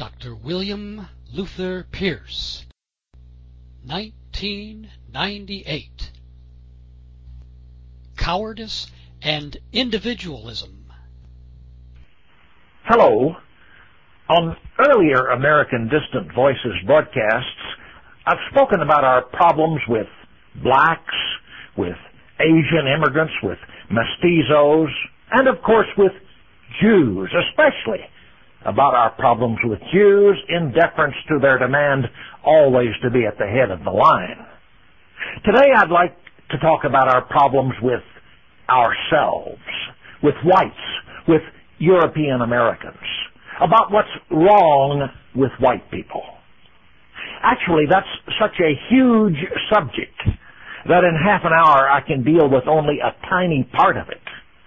Dr. William Luther Pierce, 1998. Cowardice and Individualism. Hello. On earlier American Distant Voices broadcasts, I've spoken about our problems with blacks, with Asian immigrants, with mestizos, and of course with Jews, especially about our problems with Jews in deference to their demand always to be at the head of the line. Today I'd like to talk about our problems with ourselves, with whites, with European Americans, about what's wrong with white people. Actually, that's such a huge subject that in half an hour I can deal with only a tiny part of it.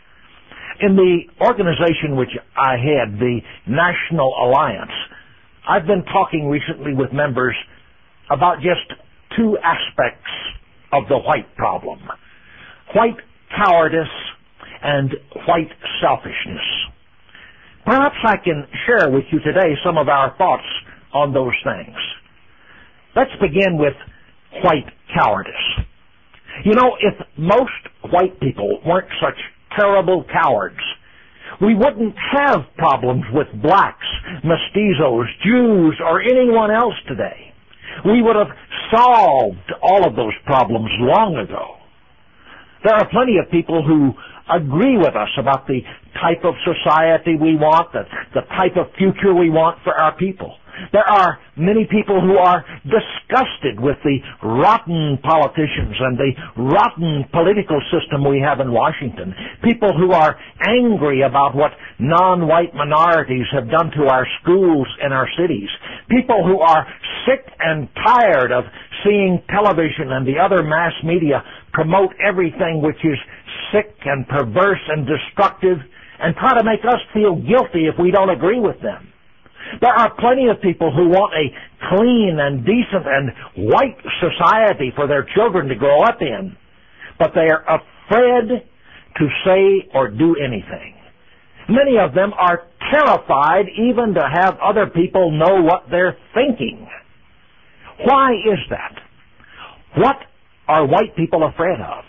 In the organization which I head, the National Alliance, I've been talking recently with members about just two aspects of the white problem: white cowardice and white selfishness. Perhaps I can share with you today some of our thoughts on those things. Let's begin with white cowardice. You know, if most white people weren't such terrible cowards, we wouldn't have problems with blacks, mestizos, Jews, or anyone else today. We would have solved all of those problems long ago. There are plenty of people who agree with us about the type of society we want, the type of future we want for our people. There are many people who are disgusted with the rotten politicians and the rotten political system we have in Washington. People who are angry about what non-white minorities have done to our schools and our cities. People who are sick and tired of seeing television and the other mass media promote everything which is sick and perverse and destructive and try to make us feel guilty if we don't agree with them. There are plenty of people who want a clean and decent and white society for their children to grow up in, but they are afraid to say or do anything. Many of them are terrified even to have other people know what they're thinking. Why is that? What are white people afraid of?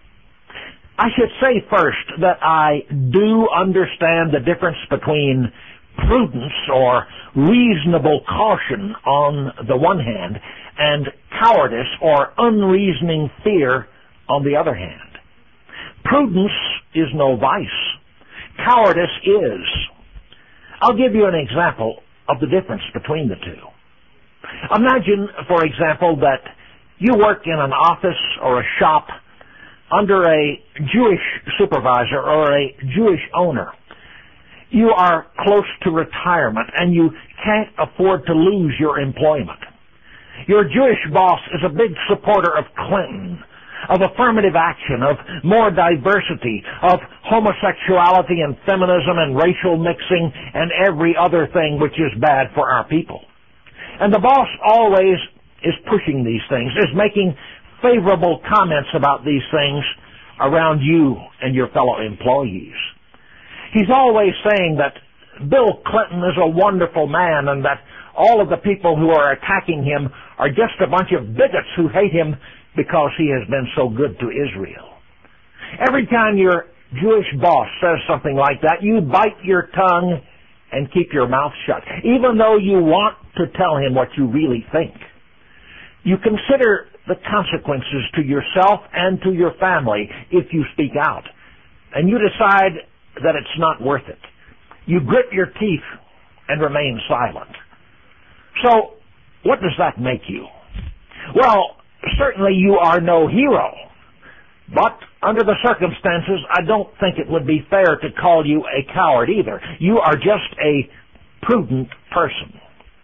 I should say first that I do understand the difference between prudence or reasonable caution on the one hand and cowardice or unreasoning fear on the other hand. Prudence is no vice. Cowardice is. I'll give you an example of the difference between the two. Imagine, for example, that you work in an office or a shop under a Jewish supervisor or a Jewish owner. You are close to retirement and you can't afford to lose your employment. Your Jewish boss is a big supporter of Clinton, of affirmative action, of more diversity, of homosexuality and feminism and racial mixing and every other thing which is bad for our people. And the boss always is pushing these things, is making favorable comments about these things around you and your fellow employees. He's always saying that Bill Clinton is a wonderful man and that all of the people who are attacking him are just a bunch of bigots who hate him because he has been so good to Israel. Every time your Jewish boss says something like that, you bite your tongue and keep your mouth shut, even though you want to tell him what you really think. You consider the consequences to yourself and to your family if you speak out, and you decide that it's not worth it. You grit your teeth and remain silent. So, what does that make you? Well, certainly you are no hero, but under the circumstances, I don't think it would be fair to call you a coward either. You are just a prudent person.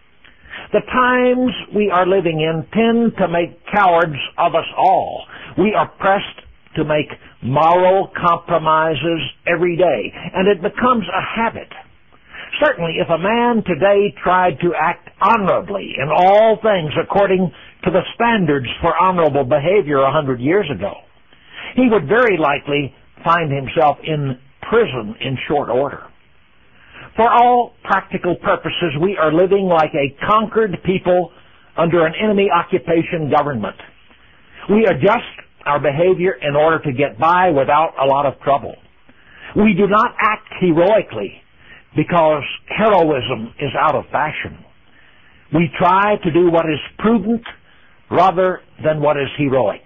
The times we are living in tend to make cowards of us all. We are pressed to make moral compromises every day, and it becomes a habit. Certainly, if a man today tried to act honorably in all things according to the standards for honorable behavior 100 years ago, he would very likely find himself in prison in short order. For all practical purposes, we are living like a conquered people under an enemy occupation government. We adjust our behavior in order to get by without a lot of trouble. We do not act heroically because heroism is out of fashion. We try to do what is prudent rather than what is heroic.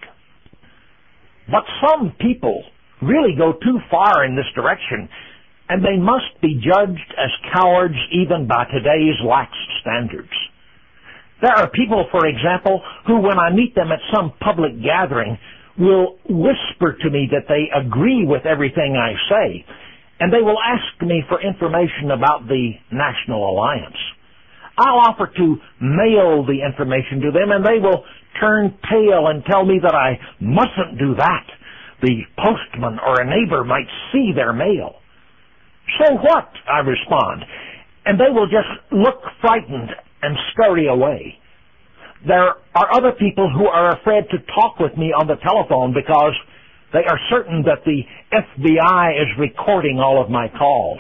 But some people really go too far in this direction, and they must be judged as cowards even by today's lax standards. There are people, for example, who when I meet them at some public gathering will whisper to me that they agree with everything I say, and they will ask me for information about the National Alliance. I'll offer to mail the information to them, and they will turn pale and tell me that I mustn't do that. The postman or a neighbor might see their mail. So what? I respond. And they will just look frightened and scurry away. There are other people who are afraid to talk with me on the telephone because they are certain that the FBI is recording all of my calls.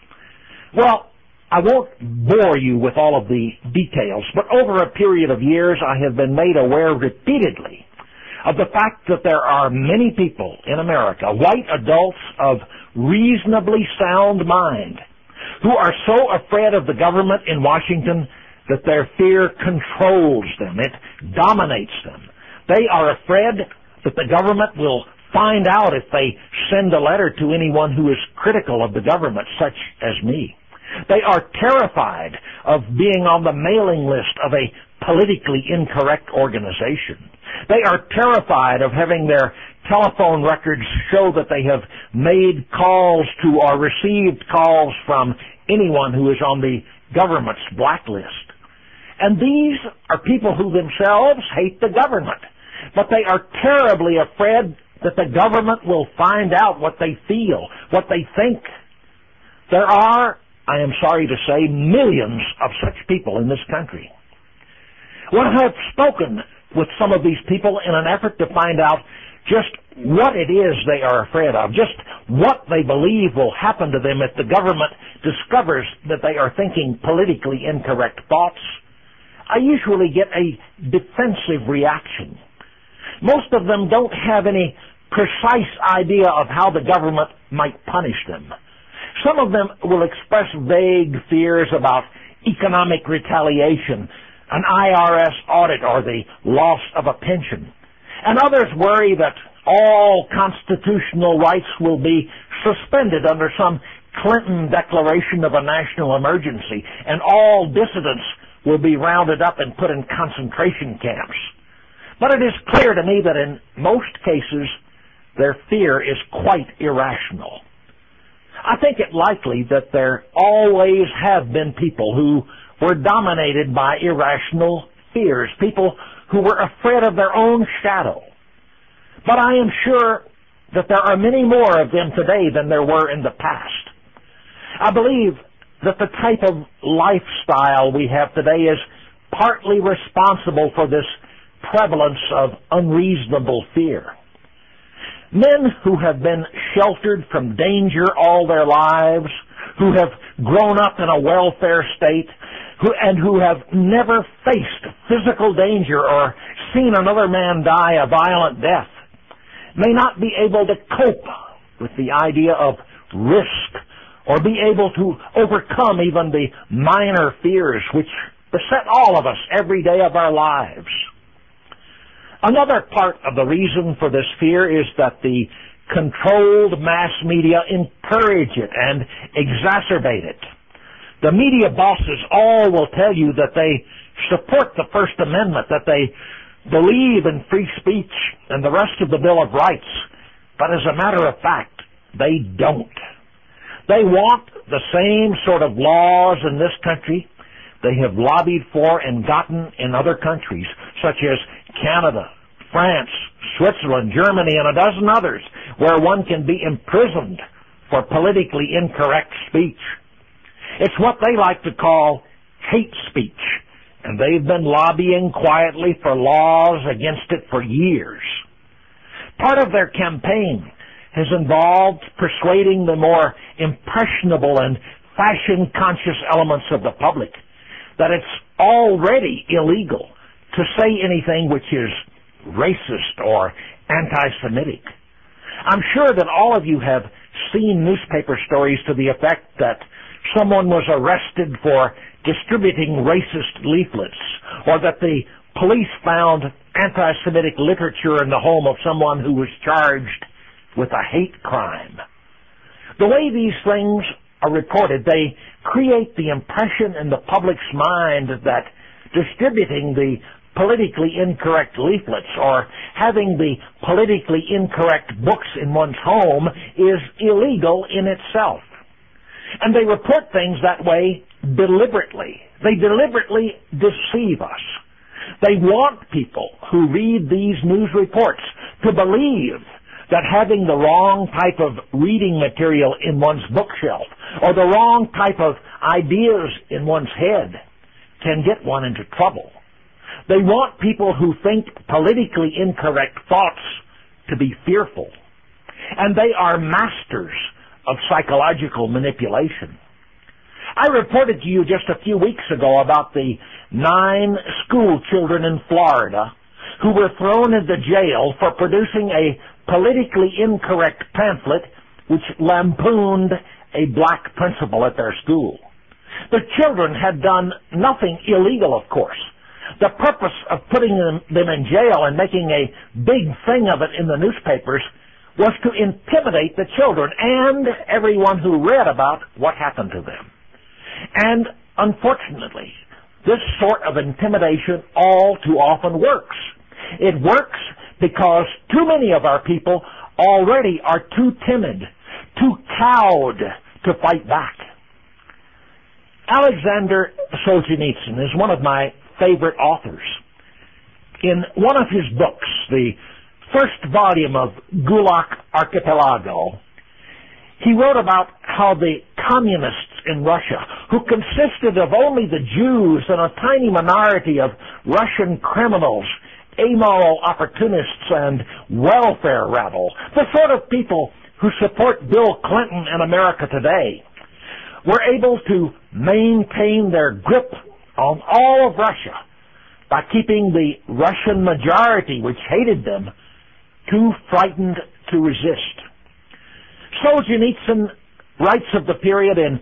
Well, I won't bore you with all of the details, but over a period of years I have been made aware repeatedly of the fact that there are many people in America, white adults of reasonably sound mind, who are so afraid of the government in Washington that their fear controls them. It dominates them. They are afraid that the government will find out if they send a letter to anyone who is critical of the government, such as me. They are terrified of being on the mailing list of a politically incorrect organization. They are terrified of having their telephone records show that they have made calls to or received calls from anyone who is on the government's blacklist. And these are people who themselves hate the government, but they are terribly afraid that the government will find out what they feel, what they think. There are, I am sorry to say, millions of such people in this country. When I have spoken with some of these people in an effort to find out just what it is they are afraid of, just what they believe will happen to them if the government discovers that they are thinking politically incorrect thoughts, I usually get a defensive reaction. Most of them don't have any precise idea of how the government might punish them. Some of them will express vague fears about economic retaliation, an IRS audit, or the loss of a pension. And others worry that all constitutional rights will be suspended under some Clinton declaration of a national emergency, and all dissidents will be rounded up and put in concentration camps. But it is clear to me that in most cases, their fear is quite irrational. I think it likely that there always have been people who were dominated by irrational fears, people who were afraid of their own shadow. But I am sure that there are many more of them today than there were in the past. I believe that the type of lifestyle we have today is partly responsible for this prevalence of unreasonable fear. Men who have been sheltered from danger all their lives, who have grown up in a welfare state, who have never faced physical danger or seen another man die a violent death, may not be able to cope with the idea of risk or be able to overcome even the minor fears which beset all of us every day of our lives. Another part of the reason for this fear is that the controlled mass media encourage it and exacerbate it. The media bosses all will tell you that they support the First Amendment, that they believe in free speech and the rest of the Bill of Rights, but as a matter of fact, they don't. They want the same sort of laws in this country they have lobbied for and gotten in other countries, such as Canada, France, Switzerland, Germany, and a dozen others, where one can be imprisoned for politically incorrect speech. It's what they like to call hate speech, and they've been lobbying quietly for laws against it for years. Part of their campaign has involved persuading the more impressionable and fashion-conscious elements of the public that it's already illegal to say anything which is racist or anti-Semitic. I'm sure that all of you have seen newspaper stories to the effect that someone was arrested for distributing racist leaflets, or that the police found anti-Semitic literature in the home of someone who was charged with a hate crime. The way these things are reported, they create the impression in the public's mind that distributing the politically incorrect leaflets or having the politically incorrect books in one's home is illegal in itself. And they report things that way deliberately. They deliberately deceive us. They want people who read these news reports to believe that having the wrong type of reading material in one's bookshelf or the wrong type of ideas in one's head can get one into trouble. They want people who think politically incorrect thoughts to be fearful. And they are masters of psychological manipulation. I reported to you just a few weeks ago about the 9 school children in Florida who were thrown into jail for producing a politically incorrect pamphlet which lampooned a black principal at their school. The children had done nothing illegal, of course. The purpose of putting them in jail and making a big thing of it in the newspapers was to intimidate the children and everyone who read about what happened to them. And unfortunately, this sort of intimidation all too often works. It works because too many of our people already are too timid, too cowed to fight back. Alexander Solzhenitsyn is one of my favorite authors. In one of his books, the first volume of Gulag Archipelago, he wrote about how the communists in Russia, who consisted of only the Jews and a tiny minority of Russian criminals, amoral opportunists, and welfare rabble, the sort of people who support Bill Clinton in America today, were able to maintain their grip on all of Russia by keeping the Russian majority, which hated them, too frightened to resist. Solzhenitsyn writes of the period in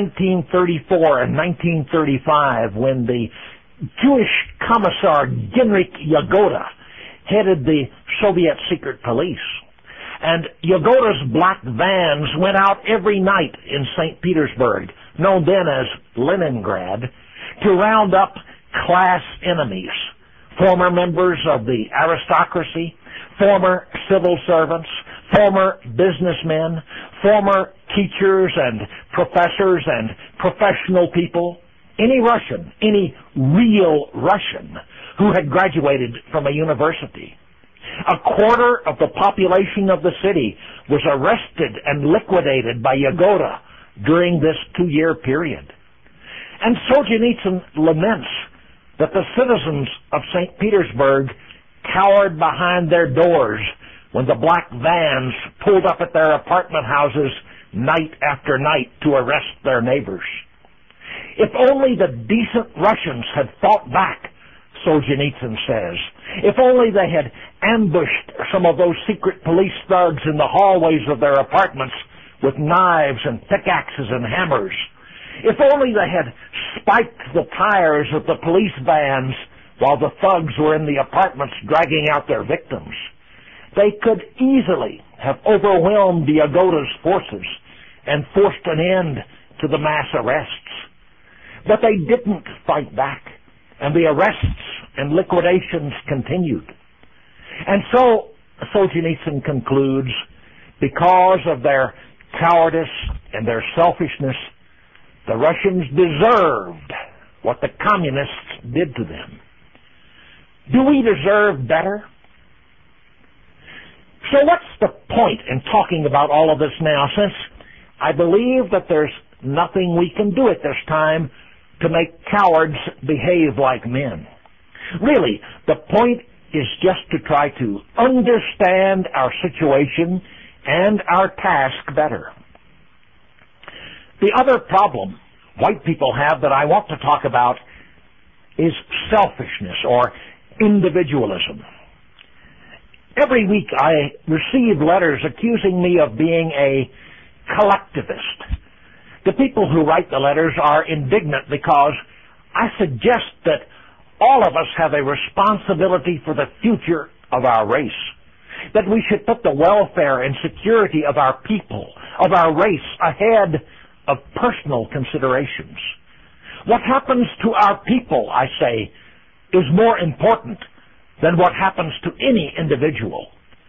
1934 and 1935 when the Jewish commissar Ginrich Yagoda headed the Soviet secret police. And Yagoda's black vans went out every night in St. Petersburg, known then as Leningrad, to round up class enemies, former members of the aristocracy, former civil servants, former businessmen, former teachers and professors and professional people, any Russian, any real Russian who had graduated from a university. A quarter of the population of the city was arrested and liquidated by Yagoda during this 2-year period. And Solzhenitsyn laments that the citizens of St. Petersburg cowered behind their doors when the black vans pulled up at their apartment houses night after night to arrest their neighbors. If only the decent Russians had fought back, Solzhenitsyn says, if only they had ambushed some of those secret police thugs in the hallways of their apartments with knives and pickaxes and hammers, if only they had spiked the tires of the police vans while the thugs were in the apartments dragging out their victims, they could easily have overwhelmed the Yagoda's forces and forced an end to the mass arrests. But they didn't fight back, and the arrests and liquidations continued. And so, Solzhenitsyn concludes, because of their cowardice and their selfishness, the Russians deserved what the communists did to them. Do we deserve better? So what's the point in talking about all of this now, since I believe that there's nothing we can do at this time to make cowards behave like men? Really, the point is just to try to understand our situation and our task better. The other problem white people have that I want to talk about is selfishness or individualism. Every week I receive letters accusing me of being a collectivist. The people who write the letters are indignant because I suggest that all of us have a responsibility for the future of our race, that we should put the welfare and security of our people, of our race, ahead of personal considerations. What happens to our people, I say, is more important than what happens to any individual.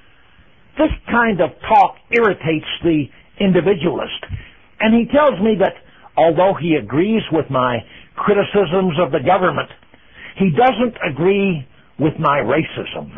This kind of talk irritates the individualist, and he tells me that although he agrees with my criticisms of the government, he doesn't agree with my racism.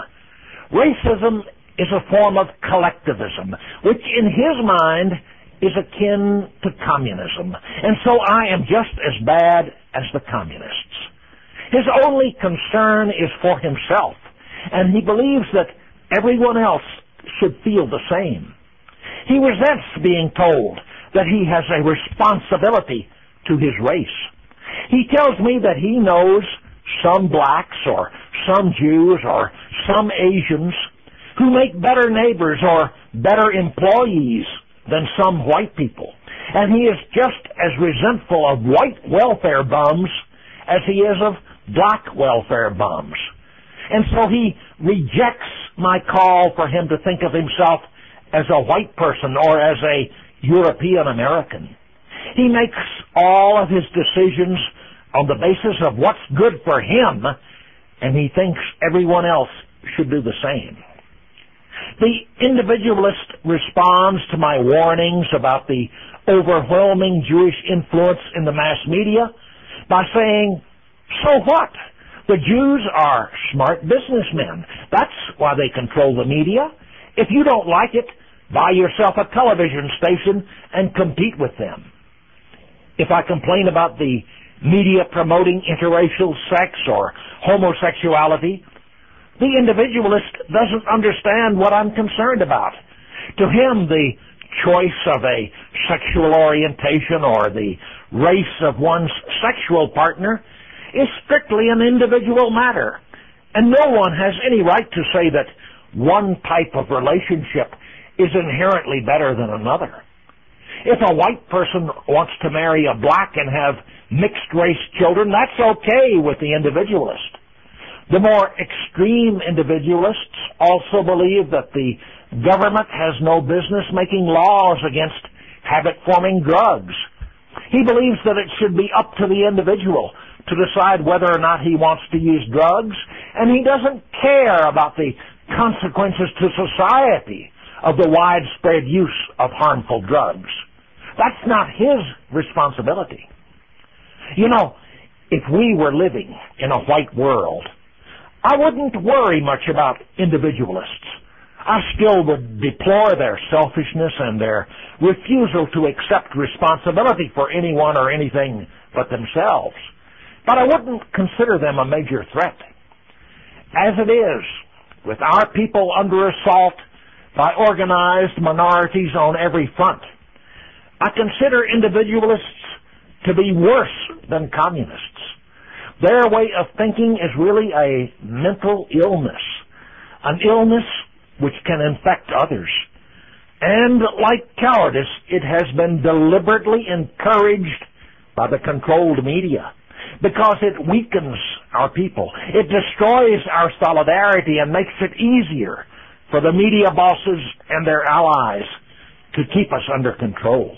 Racism is a form of collectivism, which in his mind is akin to communism, and so I am just as bad as the communists. His only concern is for himself, and he believes that everyone else should feel the same. He resents being told that he has a responsibility to his race. He tells me that he knows some blacks or some Jews or some Asians who make better neighbors or better employees than some white people. And he is just as resentful of white welfare bums as he is of black welfare bums. And so he rejects my call for him to think of himself as a white person or as a European American. He makes all of his decisions on the basis of what's good for him, and he thinks everyone else should do the same. The individualist responds to my warnings about the overwhelming Jewish influence in the mass media by saying, so what? The Jews are smart businessmen. That's why they control the media. If you don't like it, buy yourself a television station and compete with them. If I complain about the media promoting interracial sex or homosexuality, the individualist doesn't understand what I'm concerned about. To him, the choice of a sexual orientation or the race of one's sexual partner is strictly an individual matter, and no one has any right to say that one type of relationship is inherently better than another. If a white person wants to marry a black and have mixed-race children, that's okay with the individualist. The more extreme individualists also believe that the government has no business making laws against habit-forming drugs. He believes that it should be up to the individual to decide whether or not he wants to use drugs, and he doesn't care about the consequences to society of the widespread use of harmful drugs. That's not his responsibility. You know, if we were living in a white world, I wouldn't worry much about individualists. I still would deplore their selfishness and their refusal to accept responsibility for anyone or anything but themselves. But I wouldn't consider them a major threat. As it is, with our people under assault by organized minorities on every front, I consider individualists to be worse than communists. Their way of thinking is really a mental illness, an illness which can infect others. And like cowardice, it has been deliberately encouraged by the controlled media because it weakens our people. It destroys our solidarity and makes it easier for the media bosses and their allies to keep us under control.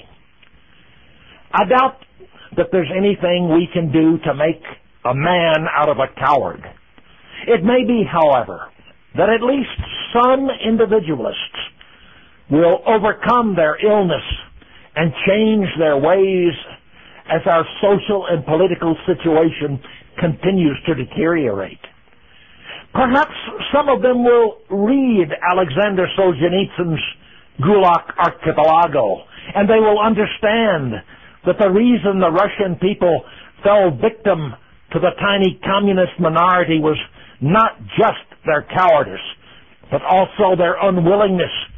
I doubt that there's anything we can do to make a man out of a coward. It may be, however, that at least some individualists will overcome their illness and change their ways as our social and political situation continues to deteriorate. Perhaps some of them will read Alexander Solzhenitsyn's Gulag Archipelago, and they will understand that the reason the Russian people fell victim to the tiny communist minority was not just their cowardice, but also their unwillingness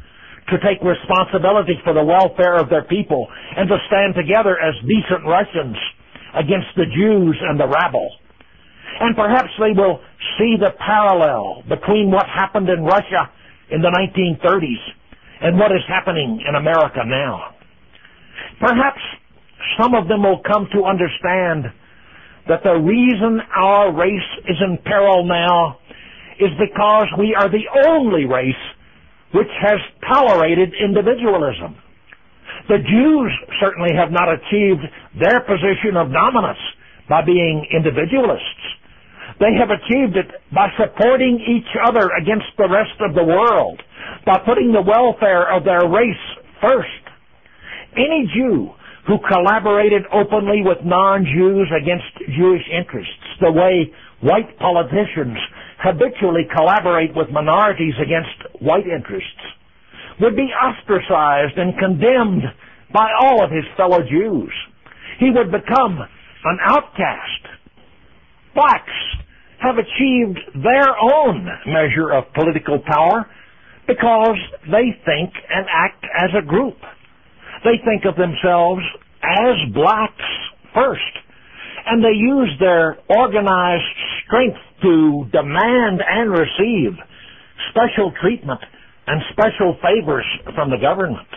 to take responsibility for the welfare of their people and to stand together as decent Russians against the Jews and the rabble. And perhaps they will see the parallel between what happened in Russia in the 1930s and what is happening in America now. Perhaps some of them will come to understand that the reason our race is in peril now is because we are the only race which has tolerated individualism. The Jews certainly have not achieved their position of dominance by being individualists. They have achieved it by supporting each other against the rest of the world, by putting the welfare of their race first. Any Jew who collaborated openly with non-Jews against Jewish interests, the way white politicians habitually collaborate with minorities against white interests, would be ostracized and condemned by all of his fellow Jews. He would become an outcast. Blacks have achieved their own measure of political power because they think and act as a group. They think of themselves as blacks first, and they use their organized strength to demand and receive special treatment and special favors from the government.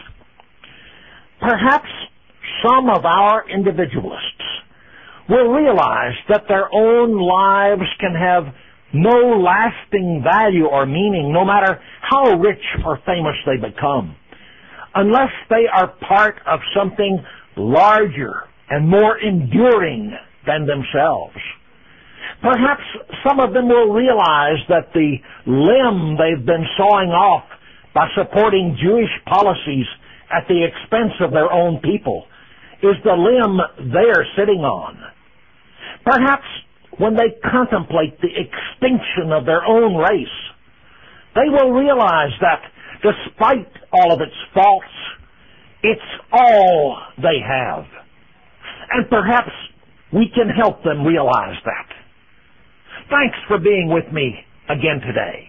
Perhaps some of our individualists will realize that their own lives can have no lasting value or meaning, no matter how rich or famous they become, unless they are part of something larger and more enduring than themselves. Perhaps some of them will realize that the limb they've been sawing off by supporting Jewish policies at the expense of their own people is the limb they're sitting on. Perhaps when they contemplate the extinction of their own race, they will realize that despite all of its faults, it's all they have. And perhaps we can help them realize that. Thanks for being with me again today.